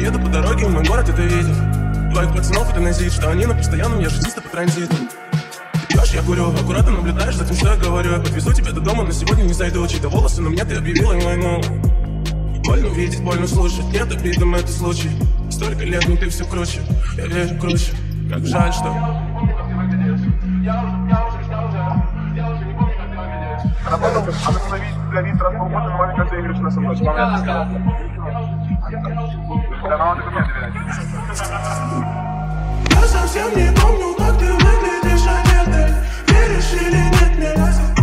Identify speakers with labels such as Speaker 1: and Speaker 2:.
Speaker 1: еду по дороге, мой город это видит. Твоих пацанов это назит, что они на постоянном, я жизнисто по транзиту. Ты пьешь, я курю, аккуратно наблюдаешь за тем, что я говорю. Я подвезу тебя до дома, но сегодня не зайду. Чьи-то волосы на мне, ты объявила им войну. Больно видеть, больно слушать, нет обидом, это случай. Столько лет, но ты все круче, я верю круче. Как жаль, что...
Speaker 2: А потом остановить для Витра полгода, маленькая ты игрушка со мной.
Speaker 1: Я совсем не помню, как ты выглядишь одетой. Веришь или нет, мне разница.